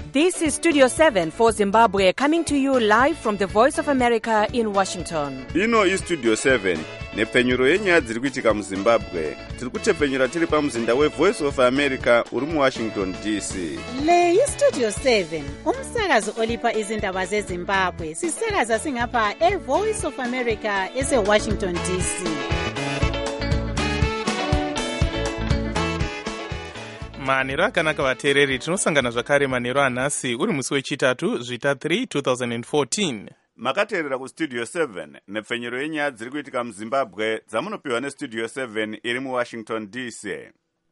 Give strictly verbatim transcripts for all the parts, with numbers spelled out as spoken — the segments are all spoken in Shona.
This is Studio seven for Zimbabwe, coming to you live from the Voice of America in Washington. Ino is Studio seven, nepfenyuro yenyaya dziri kuitika muZimbabwe. Tiri kutepfenyura tiri pamuzinda weVoice of America uri muWashington D C. Le yi Studio seven, umsakazo olipa izindaba zeZimbabwe. Sisakaza singapha eVoice of America eseWashington D C. manheru akanaka vateereri, tinosangana zvakare manheru anhasi uri musi wechitatu zvita three two thousand fourteen. Makateerera kuStudio seven, nepfenyuro yenyaya dziri kuitika muZimbabwe dzamunopiwa neStudio seven iri muWashington D C.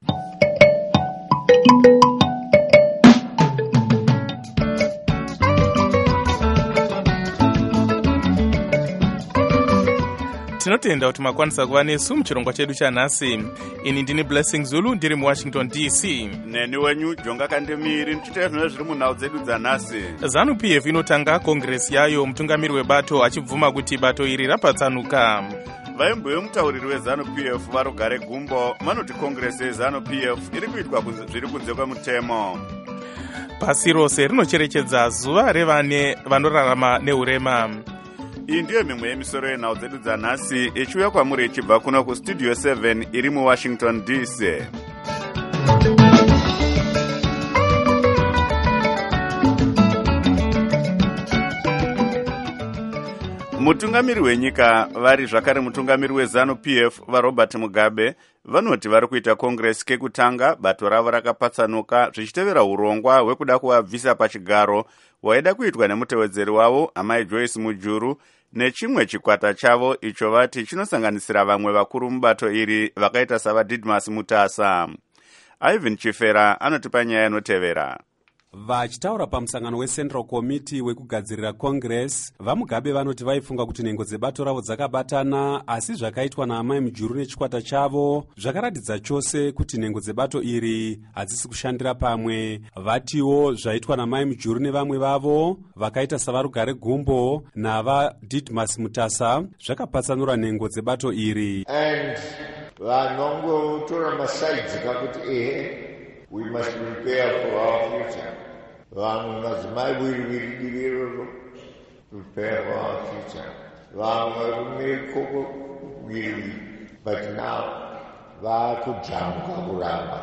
tinotenda kuti makwanisa kuva nesu muchirongwa chedu chanhasi. Ini ndini Blessing Zulu ndiri muWashington D C. Neni wenyu Jonga Kandemiri ndichitaura zvinhu zviri munhau dzedu dzanhasi. ZANU P F inotanga kongresi yayo, mutungamiri webato achibvuma kuti bato iri rapatsanuka. Vaimbo vemutauriri weZANU P F Varugare Gumbo vanoti kongresi yeZANU P F iri kuitwa zviri kunze kwemutemo. Pasi rose rinocherechedza zuva revane vanorarama neurema. Iyi ndiyo mimwe yemisoro yenhau dzedu dzanhasi ichiuya kwamuri ichibva kuno kuStudio seven iri muWashington D C. Mutungamiri wenyika vari zvakare mutungamiri weZANU P F vaRobert Mugabe vanoti vari kuita kongresi kekutanga bato ravo rakapatsanuka zvichitevera urongwa hwekuda kuvabvisa pachigaro hwaida kuitwa nemutevedzeri wavo amai Joyce Mujuru nechimwe chikwata chavo icho vati chinosanganisira vamwe vakuru mubato iri vakaita savaDidmus Mutasa. Ivan Chifera anotipa nyaya inotevera. Vachitaura pamusangano weCentral Committee wekugadzirira Congress, vaMugabe vanoti vaifunga kuti nhengo dzebato ravo dzakabatana, asi zvakaitwa naamai Mujuru nechikwata chavo zvakaratidza chose kuti nhengo dzebato iri hadzisi kushandira pamwe. Vatiwo zvaitwa namai Mujuru nevamwe vavo vakaita savarugare Gumbo navaDidmus Mutasa zvakapatsanura nhengo dzebato iri. And vanongotora masaidzi kakuti ehe, we must prepare for our future. Vamwe madzimai wiri-wiri divi iroro, prepare for our future. Vamwe varume koko wiri-wiri. But now, vakujamuka kuramba.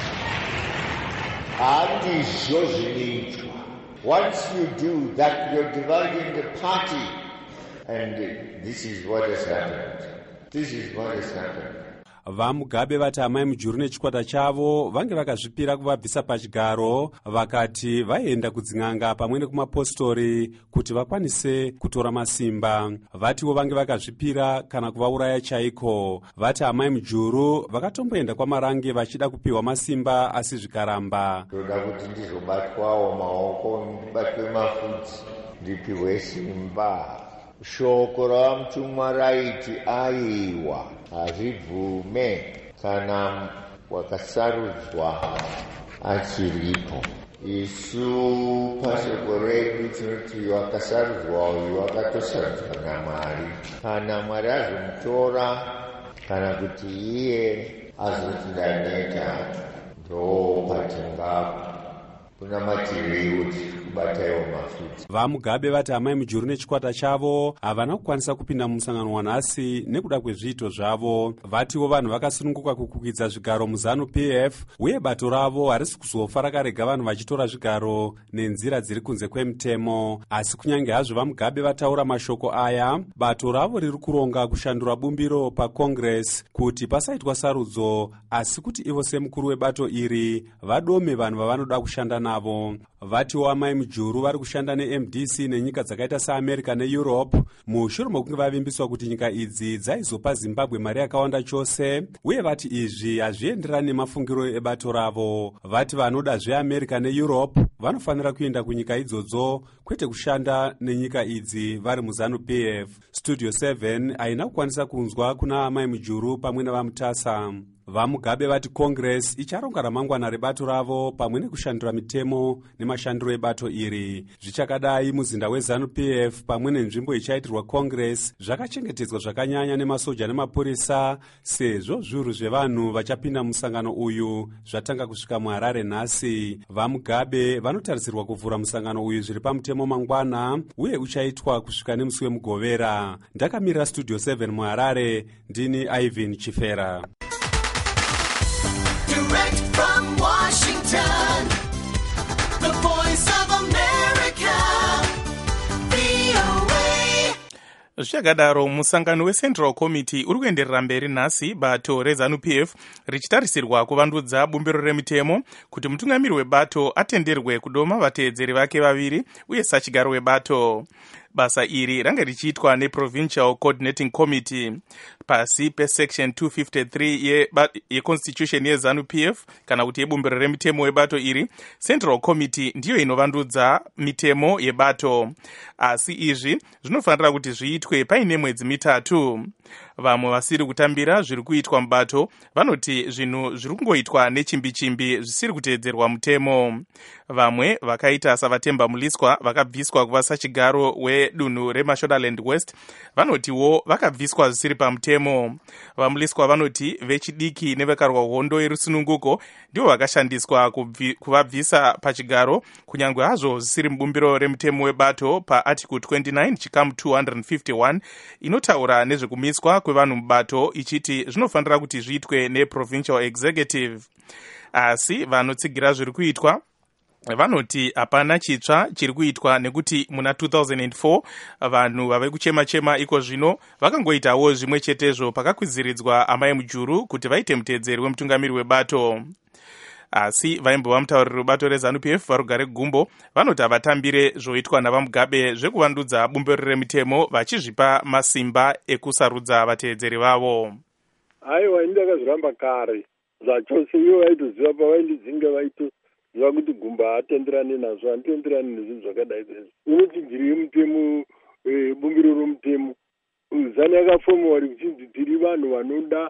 Handizvo zvinoitwa. Once you do that, you're dividing the party. And this is what has happened. This is what has happened. VaMugabe vati amai Mujuru nechikwata chavo vange vakazvipira kuvabvisa pachigaro, vakati vaienda kudzin'anga pamwe nekumapostori kuti vakwanise kutora masimba. Vatiwo vange vakazvipira kana kuvauraya chaiko. Vati amai Mujuru vakatomboenda kwamarange vachida kupiwa masimba asi zvikaramba. Ndoda kuti ndizobatwawo maoko, ndibatwe mafudzi, ndipiwe simba. Shoko ramutumwa raiti aiwa hazvibvume kana wakasarudzwa achiripo. Isu pashoko redu tinoti wakasarudzwa uyu wakatosarudzwa naMwari. Kana Mwari azomutora kana kuti iye azoti ndaneta, ndo patingapo kuna matiriwo kubataiwo mafudzi. VaMugabe vati amai Mujuru nechikwata chavo havana kukwanisa kupinda mumusangano wanhasi nekuda kwezviito zvavo. Vatiwo vanhu vakasununguka kukukidza zvigaro muZANU P F, uye bato ravo harisi kuzofa rakarega vanhu vachitora zvigaro nenzira dziri kunze kwemutemo. Asi kunyange hazvo vaMugabe vataura mashoko aya, bato ravo riri kuronga kushandura bumbiro pakongresi kuti pasaitwa sarudzo, asi kuti ivo semukuru webato iri vadome vanhu vavanoda kushanda navo. Vatiwo amai Mujuru vari kushanda neM D C nenyika dzakaita saAmerica neEurope mushure mokunge vavimbiswa kuti nyika idzi dzaizopa Zimbabwe mari yakawanda chose, uye vati izvi hazvienderani nemafungiro ebato ravo. Vati vanoda zveAmerica neEurope vanofanira kuenda kunyika idzodzo, kwete kushanda nenyika idzi vari muZANU P F. Studio seven haina kukwanisa kunzwa kuna amai Mujuru pamwe navaMutasa. vamugabe vati congress icharonga ramangwana rebato ravo pamwe nekushandura mitemo nemashandiro ebato iri. Zvichakadai, muzinda weZANU-P F pamwe nenzvimbo ichaitirwa congress zvakachengetedzwa zvakanyanya nemasoja nemapurisa, sezvo zviuru zvevanhu vachapinda musangano uyu zvatanga kusvika muHarare nhasi. Vamugabe vanotarisirwa kuvhura musangano uyu zviri pamutemo mangwana, uye uchaitwa kusvika nemusi wemugovera. Ndakamirira studio seven muHarare, ndini Ivan Chifera. Direct from Washington, the voice of America, V O A. Zvichakadaro, musangano weCentral Committee uri kuenderera mberi nhasi, bato reZANU-P F richitarisirwa kuvandudza bumbiro remitemo kuti mutungamiri webato atenderwe kudoma vateedzeri vake vaviri uye sachigaro webato. Basa iri range richiitwa neProvincial Coordinating Committee pasi pesection two fifty-three yeConstitution ye yeZANU-P F kana kuti yebumbiro remitemo webato iri. Central Committee ndiyo inovandudza mitemo yebato, asi izvi zvinofanira kuti zviitwe paine mwedzi mitatu. Vamwe vasiri kutambira zviri kuitwa mubato vanoti zvinhu zviri kungoitwa nechimbi-chimbi zvisiri kuteedzerwa mutemo. Vamwe vakaita savatemba muliswa vakabviswa kuva sachigaro wedunhu reMashonaland West vanotiwo vakabviswa zvisiri pamutemo. Vamuliswa vanoti vechidiki nevekarwa hondo yerusununguko ndivo vakashandiswa kuvabvisa pachigaro, kunyange hazvo zvisiri mubumbiro remutemo webato paarticle twenty-nine chikamu two fifty-one inotaura nezvekumiswa kwevanhu mubato ichiti zvinofanira kuti zviitwe neProvincial Executive. Asi vanotsigira zviri kuitwa vanoti hapana chitsva chiri kuitwa, nekuti muna two thousand four vanhu vave kuchema-chema iko zvino vakangoitawo zvimwe chetezvo pakakwiziridzwa amai mujuru kuti vaite muteedzeri wemutungamiri webato. Asi vaimbova mutauriri webato reZANU-P F varugare gumbo vanoti havatambire zvoitwa navamugabe zvekuvandudza bumbiro remitemo vachizvipa masimba ekusarudza vateedzeri vavo. Aiwa, indakazviramba kare zvachose ivo vaitoziva pavaindidzinga vaitoziva kuti gumbo haatenderani nazvo, handitenderani nezvinhu zvakadai zvezvo. Unoti ndiri yemutemo, bumbiro romutemo ZANU yakafomewa richinzi tiri vanhu vanoda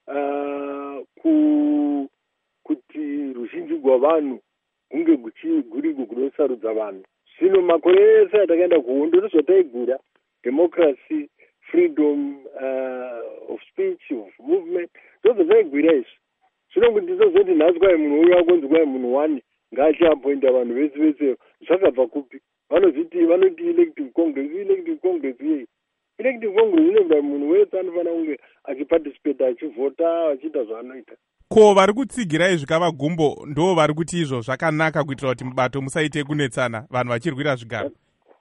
ku kuti ruzhinji rwavanhu kunge guriko kunosarudza vanhu. Zvino makore ese atakaenda kuhondo ndozvataigura democracy, freedom uh, of speech, of movement, ndozvo zvaigwira izvi. Zvino kuti ndizozoti nhasi kwai munhu uyo akonzi kwai munhu wani ngaachiapointa vanhu vese vese, zvakabva kupi? Vanozviti vanoti elective congress, elective congress yei? Elective congress inoda munhu wese anofanira kunge achiparticipate, achivhota, achiita zvaanoita. Ko vari kutsigirai zvikava gumbo ndo vari kuti izvo zvakanaka kuitira kuti mubato musaite kunetsana vanhu vachirwira zvigaro?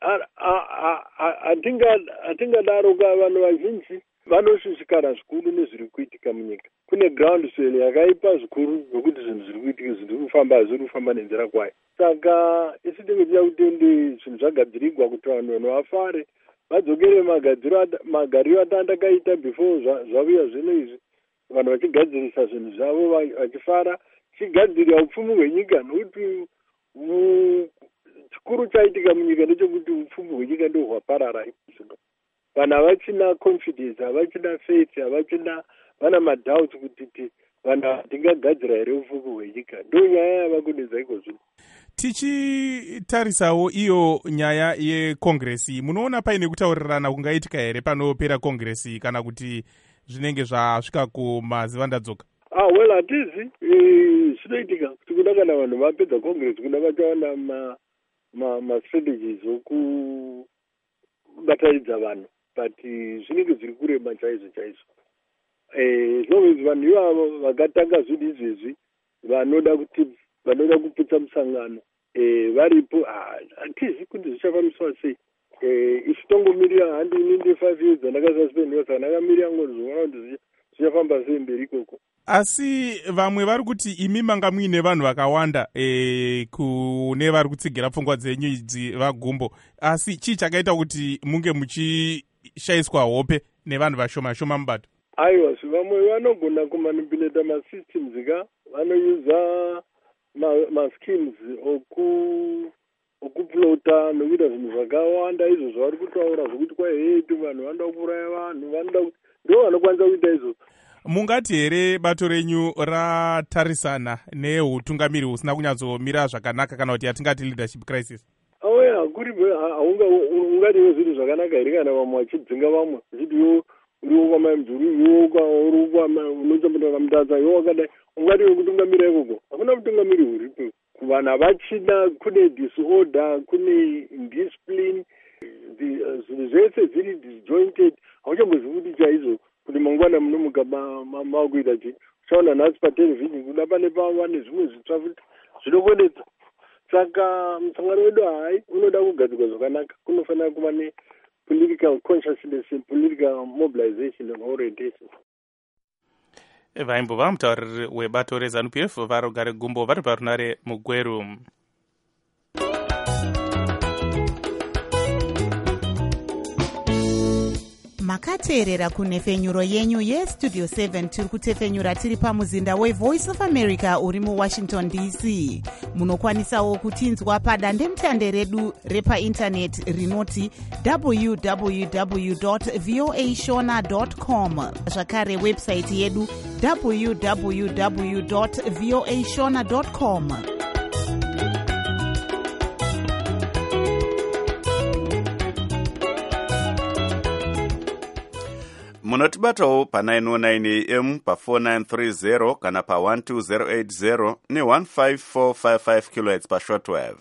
Hatingadaro ka vanhu vazhinji vanoshushikana zvikuru nezviri kuitika munyika. Kune ground swell yakaipa zvikuru zvokuti zvinhu zviri kuitika, zviri kufamba zviri kufamba nenzira kwayo. Saka isi tinotida kutende zvinhu zvagadzirigwa kuti vanhu vanofare vadzokere magariro atandakaita before zvavuya zvino izvi, vanhu vachigadzirisa zvinhu zvavo vachifara, chigadzirira upfumi hwenyika, nokuti chikuru chaitika munyika ndechekuti upfumi hwenyika ndo hwaparara. Vanhu havachina confidence, havachina faith, havachina, vana madoubts kuti vanhu hatingagadzira here upfumi hwenyika. Ndo nyaya yava kunetsa iko zvino. Tichitarisawo iyo nyaya yekongresi, munoona paine kutaurirana kungaitika here panopera kongresi kana kuti zvinenge zvasvika kumazivandadzoka? Ah, well, hatizi zvinoitika kuti kuda kana vanhu vapedza congress kuda vachawana ma ma ma strategies okubataridza vanhu, but zvinenge zviri kurema chaizvo chaizvo. Eh, zvinonzi vanhu ivavo vakatanga zvinhu izvezvi vanoda kuti vanoda kuputsa musangano eh varipo, hatizi kuti zvichafambiswa sei. Eh, isu tongomirira handi ininde five years andakasuspendwa, saka ndakamirira ngozoona kuti zvichafamba sei mberi ikoko. Asi vamwe vari kuti imi manga muine vanhu vakawanda eh, kune vari kutsigira pfungwa dzenyu idzi vagumbo, asi chii chakaita kuti munge muchishayiswa hope nevanhu vashoma shoma mubato? Aiwa, vamwe vanogona kumanipulata masystems ka, vanoyuza maschemes oku okuplota nokuita zvinhu zvakawanda izvo zvavari kutaura zvokuti kwai hetu vanhu vanoda kuuraya vanhu, vanoda ndo vanokwanisa kuita izvo. mungati here bato renyu ratarisana neutungamiri husina kunyatsomira zvakanaka kana kuti yatingati leadership crisis? Awe hakuri haunga ungadiwo zvinhu zvakanaka here kana vamwe vachidzinga vamwe zvidiwo uriwo kwamaimdzuru iwo uruwa unochambotana mutadza iwo wakadai ungadiwo kutungamira ikoko hakuna mutungamiri uripo kuvanhu havachina kune disorder kune indiscipline zvinhu zvese zviri disjointed hauchambozvi kuti chaizvo kuti mangwana munomuka makuita chii uchaona nhasi patelevhizhini kuda pane pava nezvimwe zvitsva futi zvinokonetsa saka musangano wedu hai unoda kugadzirwa zvakanaka kunofanira kuva ne-political consciousness political mobilization and orientation. vaimbova mutauriri webato rezanu P F varogare gumbo vari parunare mugweru. makateerera kunhefenyuro yenyu yestudio seven tiri kutefenyura tiri pamuzinda wevoice of america uri muwashington D C. munokwanisawo kutinzwa padandemutande redu repaindaneti rinoti w w w dot voa shona dot com, zvakare websaiti yedu w w w dot voa shona dot com. munotibatawo pa nine oh nine A M pa four nine three zero kana pa one two zero eight zero ne one five four five five kilohertz pa shortwave.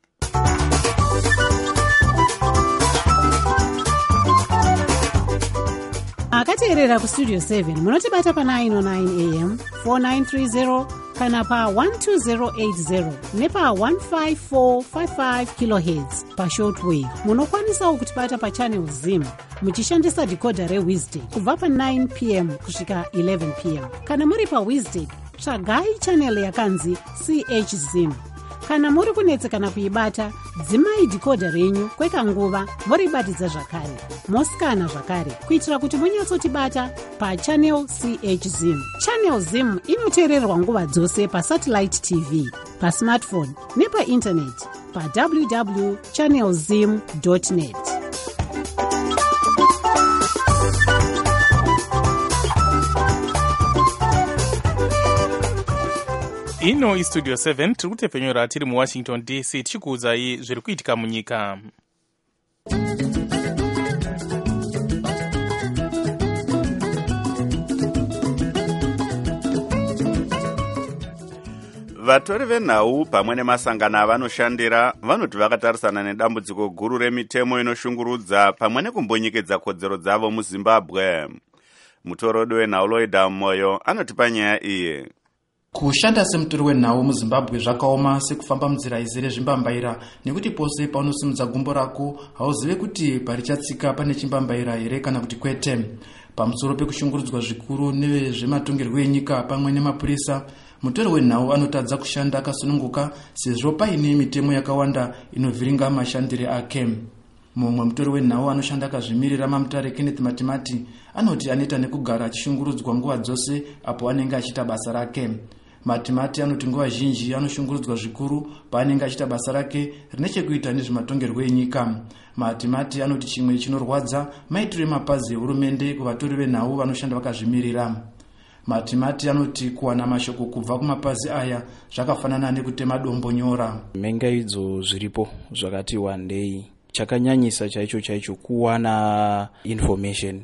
akateerera kustudio seven munotibata pa nine oh nine A M four nine three zero kana pa one two zero eight zero nepa one five four five five kilohertz pa shortwave. munokwanisawo kutibata pa channel zim muchishandisa decoder reWizard kubva pa nine p m kusvika eleven p m kana muri pa Wizard tsvagai channel yakanzi C H zim. kana muri kunetsekana kuibata dzimai decoder renyu kwekanguva moribatidza zvakare mosikana zvakare kuitira kuti munyatsotibata pa channel C H zim. channel zim inoteererwa nguva dzose pa satellite T V, pa smartphone nepa internet pa w w w dot channel zim dot net. ino istudio seven tiri kutefenyura tiri muwashington D C tichikuudzai zviri kuitika munyika. vatori venhau pamwe nemasangano avanoshandira vanoti vakatarisana nedambudziko guru remitemo inoshungurudza pamwe nekumbonyekedza kodzero dzavo muzimbabwe. mutorodi wenhau Loida Moyo anotipa nyaya iyi. kushanda semutori wenhau muzimbabwe zvakaoma sekufamba munzira izere zvimbambaira nekuti pose paunosimudza gumbo rako hauzive kuti parichatsika pane chimbambaira here kana kuti kwete. pamusoro pekushungurudzwa zvikuru nevezvematongerwo enyika pamwe nemapurisa, mutori wenhau anotadza kushanda akasununguka sezvo paine mitemo yakawanda inovhiringa mashandire ake. mumwe mutori wenhau anoshanda akazvimirira Mamutare Kenneth Matimati anoti anoita nekugara achishungurudzwa nguva dzose apo anenge achiita basa rake. Matimati anoti nguva zhinji anoshungurudzwa zvikuru paanenge achiita basa rake rine chekuita nezvematongerwo enyika. Matimati anoti chimwe chinorwadza maitiro emapazi ehurumende kuvatori venhau vanoshanda vakazvimirira. Matimati anoti kuwana mashoko kubva kumapazi aya zvakafanana nekutema dombo nyora. Mengaidzo zviripo zvakati wandei, chakanyanyisa chaicho chaicho kuwana information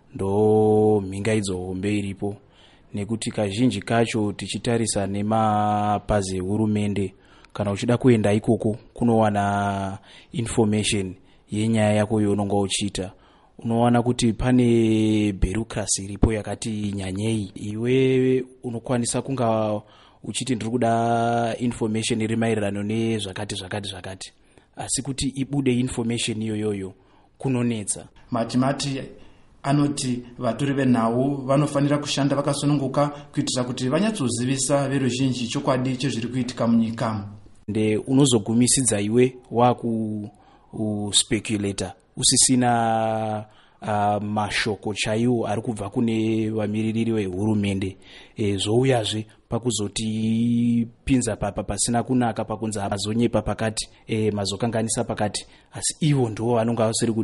ndo mingaidzo hombe iripo, nekuti kazhinji kacho tichitarisa nemapazi ehurumende kana uchida kuenda ikoko kunowana information yenyaya yako yaunonga uchiita, unowana kuti pane bureaucracy iripo yakati nyanyei. Iwe unokwanisa kunga uchiti ndiri kuda information iri maererano nezvakati zvakati zvakati, asi kuti ibude information iyoyoyo kunonetsa. Matimati anoti vatori venhau vanofanira kushanda vakasununguka kuitira kuti vanyatsozivisa veruzhinji chokwadi chezviri kuitika munyika. Nde unozogumisidza iwe waku uspeculator usisina uh, mashoko chaiwo ari kubva kune vamiririri vehurumende, e, zvouyazve pakuzoti pinza papa pasina kunaka pakunza mazonyepa pakati, e, mazokanganisa pakati, asi ivo ndivo vanonga vasiri kudi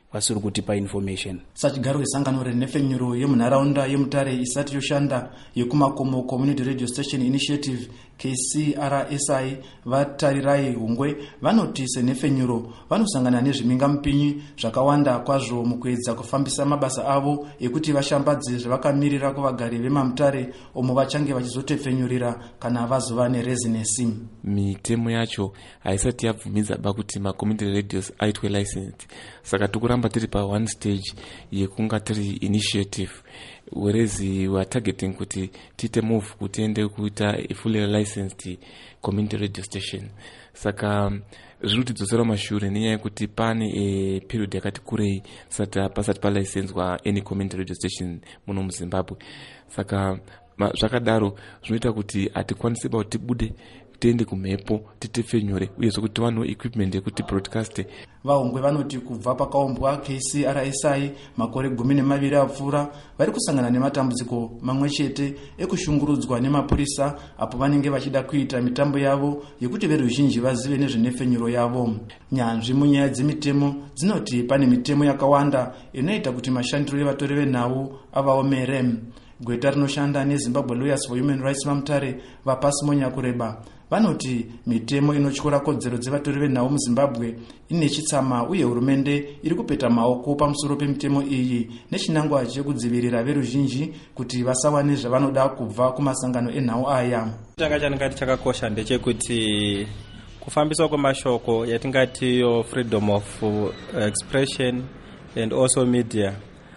kwasiri kutipa information. sachigaro wesangano renhefenyuro yemunharaunda yemutare isati yoshanda yekumakomo community radio station initiative K C R S I vatarirai hungwe vanoti senhefenyuro vanosangana nezvimingamupinyi zvakawanda kwazvo mukuedza kufambisa mabasa avo ekuti vashambadze zvavakamirira kuvagari vemamutare omo vachange vachizotepfenyurira kana vazova nerezinesi. Mitemo yacho haisati yabvumidza ba kuti macommunity radios aitwe licensed, saka tikuramba tiri pa one stage yekunga tiri initiative, whereas we are targeting kuti tite move kuti ende kuita a fully licensed community radio station. Saka zvirutidzosera mashure nenyaya yekuti pane e period yakati kurei sata pasati pa licenswa any community radio station muno muZimbabwe. Saka zvakadaro zvinoita kuti atikwanise ba kuti bude tiende kumhepo titefenyure uye kuti vano equipment yekuti broadcast. Vahungwe vanoti kubva pakaumbwa K C R S I makore gumi nemaviri apfuura vari kusangana nematambudziko mamwe chete ekushungurudzwa nemapurisa apo vanenge vachida kuita mitambo yavo yekuti veruzhinji vazive nezvenhefenyuro yavo. Nyanzvi munyaya dzemitemo dzinoti pane mitemo yakawanda inoita kuti mashandiro evatori venhau avaomere. Gweta rinoshanda neZimbabwe Lawyers for Human Rights Mamutare vapasi monyakureba vanoti mitemo inotyora kodzero dzevatori venhau muZimbabwe ine chitsama uye hurumende iri kupeta maoko pamusoro pemitemo iyi nechinangwa chekudzivirira veruzhinji kuti vasawane zvavanoda kubva kumasangano enhau aya. Changa chaningati chakakosha ndechekuti kufambiswa kwemashoko yatingati yo freedom of expression and also media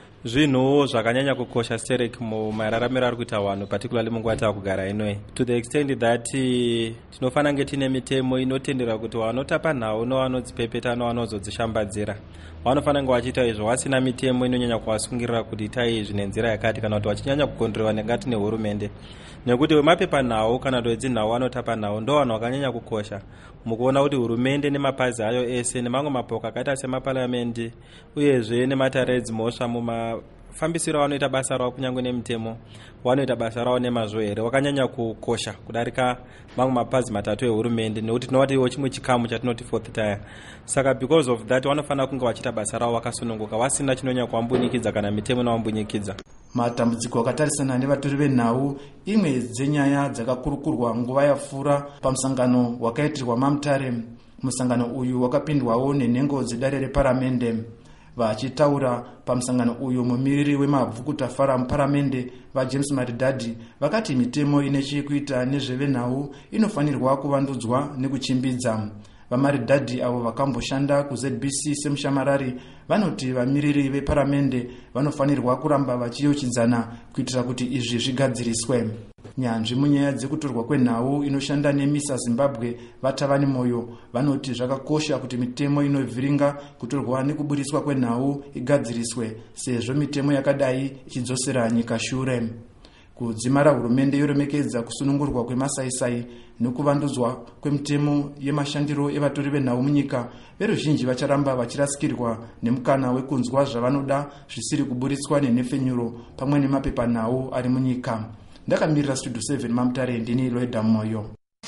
zvinhu zvakanyanya kukosha sterek mumararamiro ari kuita vanhu particularly munguva taakugara inoi, to the extent that tinofanira kunge tine mitemo inotendera kuti vanotapa nhau nevanodzipepeta nevanozodzishambadzira vanofanira kunge vachiita izvo vasina mitemo inonyanya kuvasungirira kuti itai izvi nenzira yakati kana kuti vachinyanya kukondorerwa nengati nehurumende, nekuti vemapepa nhau kana kuti vedzinhau vanotapa nhau ndo vanhu vakanyanya kukosha mukuona kuti hurumende nemapazi ayo ese nemamwe mapoka akaita semaparamendi uyezve nematare edzimhosva mumafambisiro vanoita basa ravo kunyange nemitemo vanoita basa ravo nemazvo here wakanyanya kukosha kudarika mamwe mapazi matatu ehurumende, nekuti tinova iwo chimwe chikamu chatinoti fourth tier. Saka because of that vanofanira kunge vachiita basa ravo vakasununguka vasina chinonyanya kuvambunyikidza kana mitemo inavambunyikidza. Matambudziko akatarisana nevatori venhau imwe dzenyaya dzakakurukurwa nguva yapfuura pamusangano wakaitirwa maMutare. Musangano uyu wakapindwawo nenhengo dzedare reparamende. Vachitaura pamusangano uyu mumiriri wemabvukutafara muparamende vaJames Maridadi vakati mitemo ine chekuita nezvevenhau inofanirwa kuvandudzwa nekuchimbidza. Vamaridadi avo vakamboshanda kuZ B C semushamarari vanoti vamiriri veparamende vanofanirwa kuramba vachiyeuchidzana kuitira kuti izvi zvigadziriswe. Nyanzvi munyaya dzekutorwa kwenhau inoshanda nemisa Zimbabwe vatavani moyo vanoti zvakakosha kuti mitemo inovhiringa kutorwa nekuburiswa kwenhau igadziriswe sezvo mitemo yakadai ichidzosera nyika shure. Kudzimara hurumende yoremekedza kusunungurwa kwemasaisai nekuvandudzwa kwemitemo yemashandiro evatori venhau munyika, veruzhinji vacharamba vachirasikirwa nemukana wekunzwa zvavanoda zvisiri kuburitswa nenhefenyuro pamwe nemapepa nhau ari munyika. Ndakamirira Studio seven maMutare ndini Loida Moyo.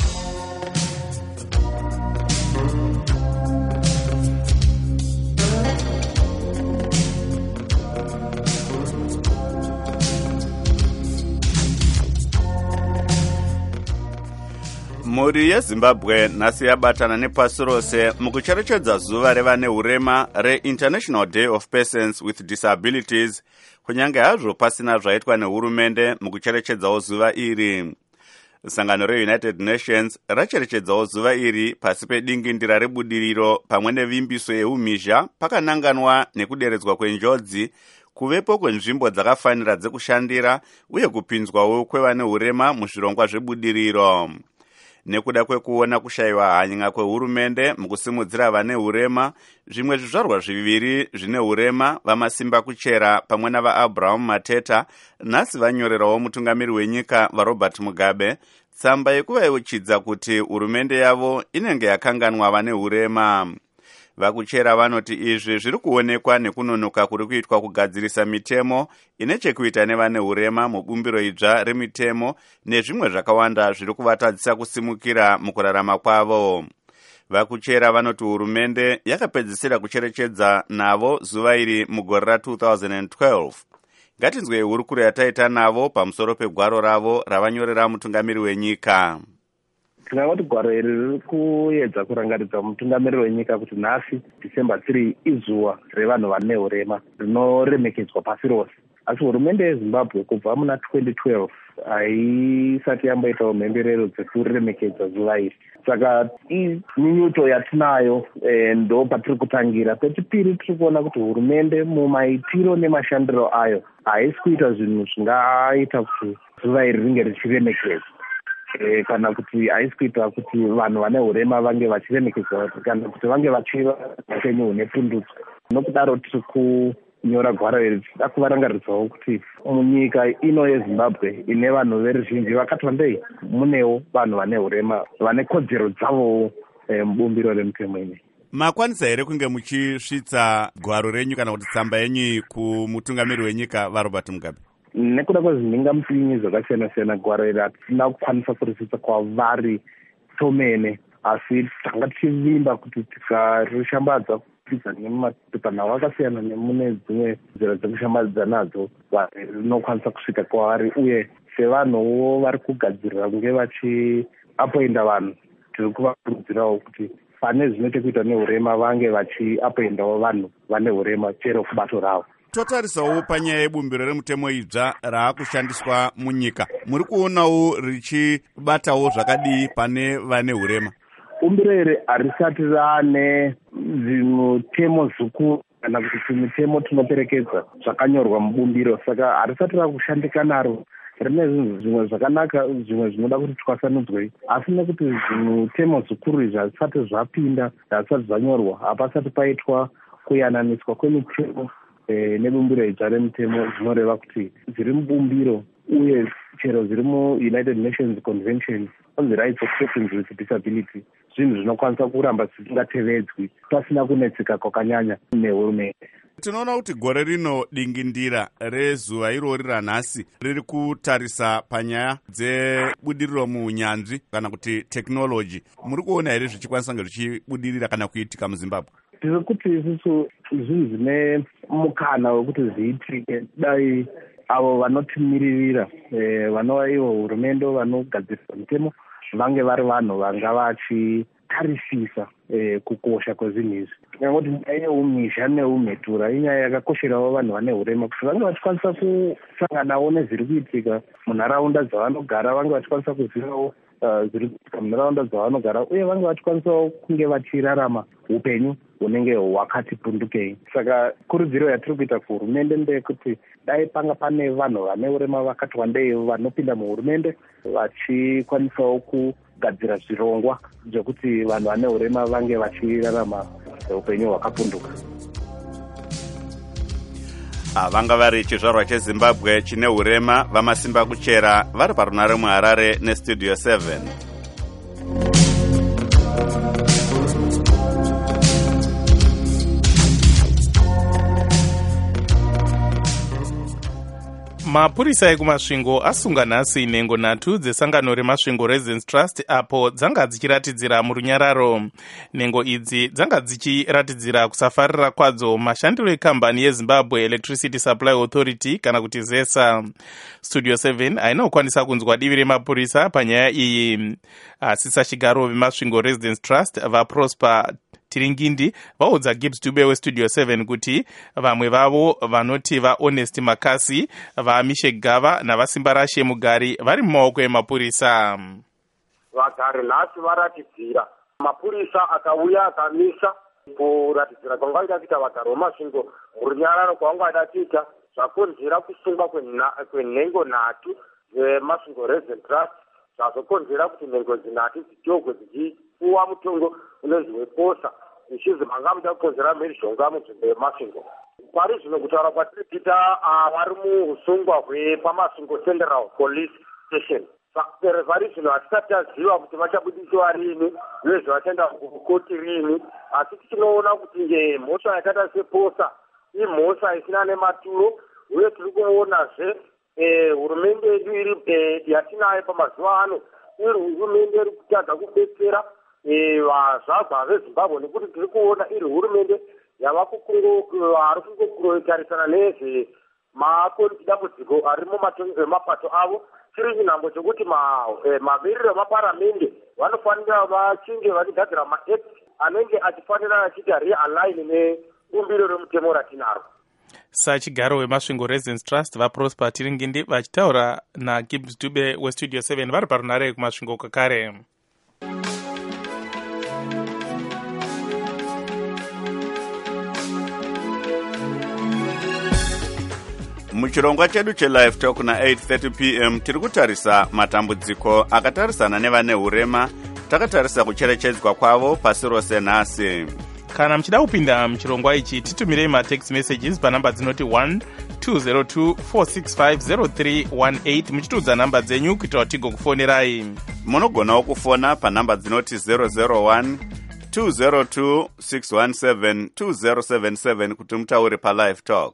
Mhuri yeZimbabwe nhasi yabatana nepasi rose mukucherechedza zuva revane urema re-International Day of Persons with Disabilities, kunyange hazvo pasina zvaitwa nehurumende mukucherechedzawo zuva iri. Sangano reUnited Nations racherechedzawo zuva iri pasi pedingindira rebudiriro pamwe nevimbiso yeumhizha pakananganwa nekuderedzwa kwenjodzi, kuvepo kwenzvimbo dzakafanira dzekushandira uye kupinzwawo kwevane urema muzvirongwa zvebudiriro. Nekuda kwekuona kushayiwa hanya kwehurumende mukusimudzira vane urema, zvimwe zvizvarwa zviviri zvine urema vamasimba kuchera pamwe navaAbraham Mateta nhasi vanyorerawo mutungamiri wenyika vaRobert Mugabe tsamba yekuvayeuchidza kuti hurumende yavo inenge yakanganwa vane urema. Vakuchera vanoti izvi zviri kuonekwa nekunonoka kuri kuitwa kugadzirisa mitemo ine chekuita nevane urema mubumbiro idzva remitemo nezvimwe zvakawanda zviri kuvatadzisa kusimukira mukurarama kwavo. Vakuchera vanoti hurumende yakapedzisira kucherechedza navo zuva iri mugore ra two thousand twelve. Ngatinzwe hurukuro yataita navo pamusoro pegwaro ravo ravanyorera mutungamiri wenyika. Tinangoti gwaro iri riri kuedza kurangaridza mutungamiriri wenyika kuti nhasi December three izuva revanhu vane urema rinoremekedzwa pasi rose. Asi hurumende yeZimbabwe kubva muna twenty twelve haisati yamboitawo mhemberero dzekuremekedza zuva iri. Saka inyunyuto yatinayo ndo patiri kutangira. Pechipiri tiri kuona kuti hurumende mumaitiro nemashandiro ayo haisi kuita zvinhu zvingaita kuti zuva iri ringe richiremekedzwa. E, kana kuti haisi kuita kuti vanhu vane urema vange vachiremekedzwa kana kuti vange vachiva upenyu hune pundutso. Nokudaro tiri kunyora gwaro iri tichida kuvarangaridzawo kuti munyika ino yeZimbabwe ine vanhu veruzhinji vakati wandei munewo vanhu vane urema vane kodzero dzavowo e, mubumbiro remutemo ine. Makwanisa here kunge muchisvitsa gwaro renyu kana kuti tsamba yenyu kumutungamiri wenyika vaRobert Mugabe? Nekuda kwezvinhingamupinyi zvakasiyana-siyana gwaro iri hatina kukwanisa kurisvitsa kwavari tomene, asi tanga tichivimba kuti tikarishambadza kupidza nemapepanhau akasiyana nemune dzimwe nzira dzekushambadza nadzo rinokwanisa kusvika kwavari, uye sevanhuwo vari kugadzirira kunge vachiapoinda vanhu tiri kuvakurudzirawo kuti pane zvine chekuita neurema vange vachiapoindawo vanhu vane urema chero kubato ravo. Totarisawo panyaya yebumbiro remutemo idzva raakushandiswa munyika, muri kuonawo richibatawo zvakadii pane vane urema? Bumbiro iri harisati rane zvimutemo zvikuru kana kuti zvimutemo tinoperekedza zvakanyorwa mubumbiro, saka harisati rakushandika naro. Rine zvinhu zvimwe zvakanaka, zvimwe zvinoda kuti twasanudzwe, asi nekuti zvimutemo zvikuru izvi hazvisati zvapinda, hazvisati zvanyorwa, hapasati paitwa kuyananiswa kwemitemo nebumbiro idzva remutemo zvinoreva kuti zviri mubumbiro uye chero zviri muUnited Nations Convention on the Rights of Persons with Disability zvinhu zvinokwanisa kuramba zvisingatevedzwi pasina kunetseka kwakanyanya nehurumende. Tinoona kuti gore rino dingindira rezuva irori ranhasi riri kutarisa panyaya dzebudiriro muunyanzvi kana kuti technology. Muri kuona here zvichikwanisa kunge zvichibudirira kana kuitika muZimbabwe? Tiri kuti isusu zvinhu zvine mukana wekuti zviitike dai avo vanotimiririra vanova ivo hurumende vanogadzirisa mitemo vange vari vanhu vanga vachitarisisa kukosha kwezvinhu izvi. Ngekuti nyaya yeumhizha neumhetura inyaya yakakosherawo vanhu vane urema kuti vange vachikwanisa kusanganawo nezviri kuitika munharaunda dzavanogara, vange vachikwanisa kuzivawo zviri kuitika munharaunda dzavanogara, uye vange vachikwanisawo kunge vachirarama upenyu hunenge hwakati pundukei. Saka kurudziro yatiri kuita kuhurumende ndeyekuti dai panga pane vanhu vane urema vakati wandei vanopinda muhurumende vachikwanisawo kugadzira zvirongwa zvekuti vanhu vane urema vange vachirarama upenyu hwakapunduka. Vanga vari chizvarwa cheZimbabwe chine urema vamasimba kuchera vari parunare muHarare neStudio seven. Mapurisa ekumasvingo asunga nhasi nhengo nhatu dzesangano remasvingo Residence Trust apo dzanga dzichiratidzira murunyararo. Nhengo idzi dzanga dzichiratidzira kusafarira kwadzo mashandiro ekambani yeZimbabwe Electricity Supply Authority kana kuti ZESA. Studio seven hainokwanisa kunzwa divi remapurisa panyaya iyi. Asisa chigaro vemasvingo Residence Trust vaProsper Tiringindi vaudza Gibbs Dube weStudio seven kuti vamwe vavo vanoti vaHonest Makasi, vaMishe Gava navasimba rashe Mugari vari mumaoko emapurisa. Vagari nhasi varatidzira, mapurisa akauya akamisa kuratidzira kwavanga kuita vagari vemasvingo murunyararo kwavanga kuita zvakonzera kusungwa kwenhengo nhatu dzemasvingo Residence Trust, zvazokonzera kuti nhengo dzinhatu dzitogwe dzichipuwa mutongo unonzi weposa ichizi manga muda kukonzera mhirizhonga munzvimbo yemasvingo. Pari zvino kutaura kwatiri kuita vari muusungwa hwepamasvingo Central Police Station. Vari zvino hatisati taziva kuti vachabudisiwa rini uye vachaenda kukoti rini, asi tichinoona kuti nge mhosva yakaita seposa imhosva isina nematuro, uye tiri kuonazve hurumende yedu iri yatinayo pamazuva ano iri hurumende iri kutadza kubetsera vazaza vezimbabwe nekuti tiri kuona iri hurumende yava ari kungotarisana neze madambudziko ari mumatongo emapato avo. Chiri chinhambo chokuti mamiriro emaparamende vanofanira vachinge vachigadzira maact anenge achifanira achiti realign nebumbiro remutemo ratinaro. Sachigaro wemasvingo Residence Trust vaprosper Tiringindi vachitaura naGibbs Dube westudio seven vari parunare kumasvingo kakare. Muchirongwa chedu chelive talk na eight thirty p m tiri kutarisa matambudziko akatarisana nevane urema. Takatarisa kucherechedzwa kwavo pasi rose nhasi. Kana mchida kupinda mchirongwa ichi titumirei matext messages panamba dzinoti one two zero two four six five zero three one eight muchitudza namba dzenyu kuitira kuti tigokufonerai. Munogonawo kufona panamba dzinoti zero zero one two zero two six one seven two zero seven seven kuti mutaure palive talk.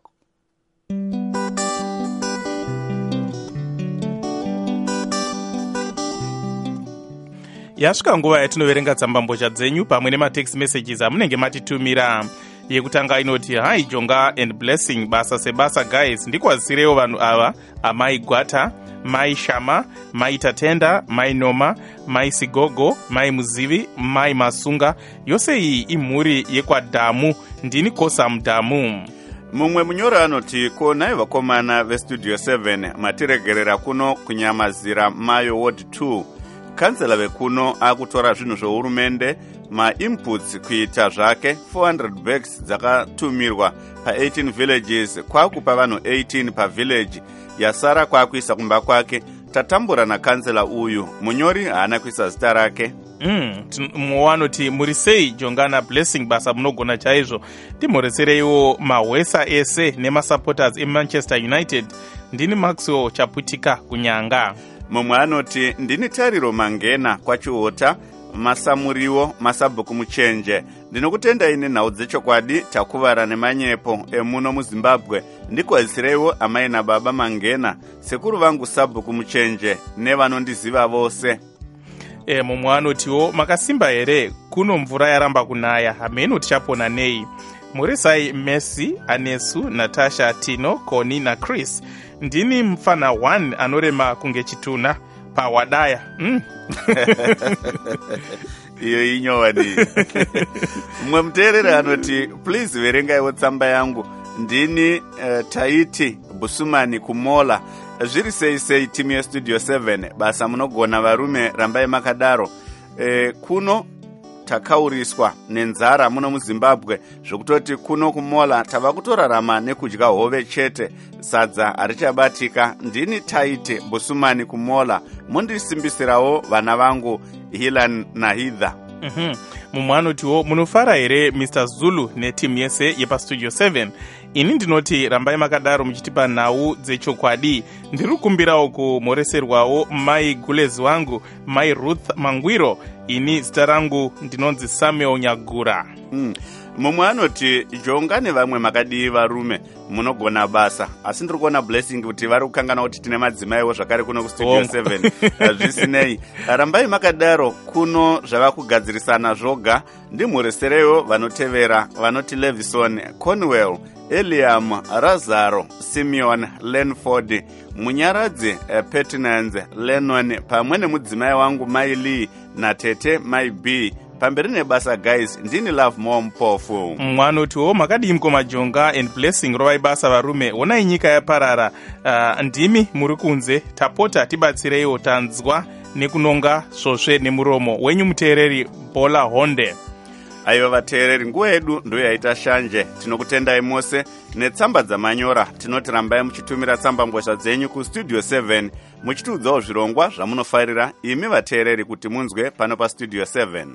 Yasvika nguva yatinoverenga tsambambozha dzenyu pamwe nematext messages amunenge matitumira. Yekutanga inoti hi Jonga and Blessing basa sebasa guys ndikwazisirewo vanhu ava amai Gwata, mai Shama, mai Tatenda, mai Noma, mai Sigogo, mai Muzivi, mai Masunga. Yose iyi imhuri yekwaDhamu, ndini Kosa Mudhamu. Mumwe munyoro anoti konai vakomana vestudio seven matiregerera kuno kunyamazira Mayo Ward two. Kansela vekuno akutora zvinhu zvehurumende ma-inputs kuita zvake four hundred bags dzakatumirwa pa eighteen villages kwakupa vanhu eighteen pa village yasara kwakuisa kumba kwake. Tatambura nakansela uyu munyori haana kuisa zita rake. Mm, mwanoti muri sei Jonga na Blessing basa munogona chaizvo timhoresereiwo mahwesa ese nemasupporters eManchester United. Ndini Maxwell Chaputika kunyanga. Mumwe anoti ndini Tariro Mangena kwachiota masamuriwo masabhuku muchenje. Ndinokutenda ine nhau dzechokwadi takuvara nemanyepo emuno muZimbabwe ndikwazisireiwo amai nababa Mangena sekuru vangu sabhuku muchenje nevanondiziva vose. E, mumwe anotiwo makasimba here kuno mvura yaramba kunaya hameno tichapona nei. Murisai Messi, Anesu, Natasha, Tino, Connie na Chris. Ndini mfana one anorema kunge chituna pa wadaya. Mm. Iyo inyowani. Mwe mterere anoti please verengaiwo tsamba yangu. Ndini uh, Taiti Busumani Kumola. Zviri sei sei timu ya Studio seven basa munogona varume rambai makadaro. E, kuno takauriswa nenzara muno muZimbabwe zvokutoti kuno kumola tava kutorarama nekudya hove chete sadza harichabatika. Ndini Taiti Busumani Kumola mundisimbisirawo vana vangu Hilan na Hitha. Mhm. Mumwe anotiwo munofara here Mister Zulu netimu yese yepastudio seven. Ini ndinoti rambai makadaro muchitipa nhau dzechokwadi. Ndiri kumbirawo kumhoreserwawo mai Gulezi wangu, mai Ruth Mangwiro. Ini zita rangu ndinonzi Samuel Nyagura. Mm. Mumwe anoti Jonga nevamwe makadii varume munogona basa asi ndiri kuona Blessing kuti vari kukangana kuti tine madzimaiwo zvakare kuno kustudio seven. Zvisinei rambai makadaro kuno zvava kugadzirisana zvoga. Ndimhoresereiwo vanotevera vanoti Levison, Conwell, Eliam, Razaro, Simeon, Lenford, Munyaradzi, uh, Petinanze, Lennon pamwe nemudzimai wangu Mai Lee na tete Mai B. Pamberi nebasa guys ndini Love More Mpofu. Mwanotiwo makadii mkoma Jonga and Blessing rovai basa varume onai nyika yaparara. Uh, ndimi muri kunze tapota tibatsireiwo tanzwa nekunonga svosve nemuromo wenyu muteereri Bola Honde. Aiva vateereri nguva yedu ndo yaita shanje. Tinokutendai mose netsamba dzamanyora. Tinoti rambai muchitumira tsamba mbozha dzenyu kustudio seven muchitiudzawo zvirongwa zvamunofarira imi vateereri kuti munzwe pano pastudio seven.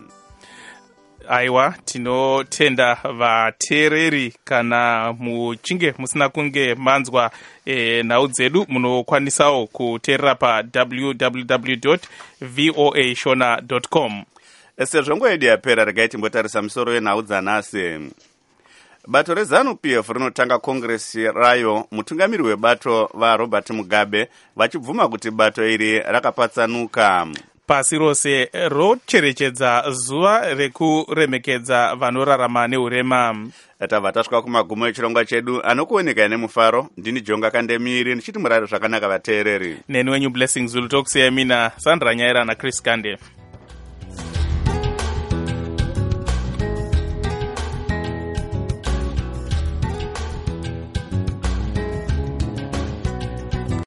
Aiwa tinotenda vateereri kana muchinge musina kunge manzwa e, nhau dzedu munokwanisawo kuteerera pa w w w dot voa shona dot com. Sezvo nguva yedu yapera regai timbotarisa musoro wenhau dzanhasi. Bato reZANU P F rinotanga kongresi rayo. Mutungamiri webato vaRobert Mugabe vachibvuma kuti bato iri rakapatsanuka. pasi rose rocherechedza zuva rekuremekedza vanorarama neurema. tabva tasvika kumagumo echirongwa chedu anokuoneka nemufaro. Ndini Jonga Kandemiri ndichiti murare zvakanaka vateereri. Neni wenyu Blessing Zulu tokusiyai mina Sandra Nyaira naChris Kande.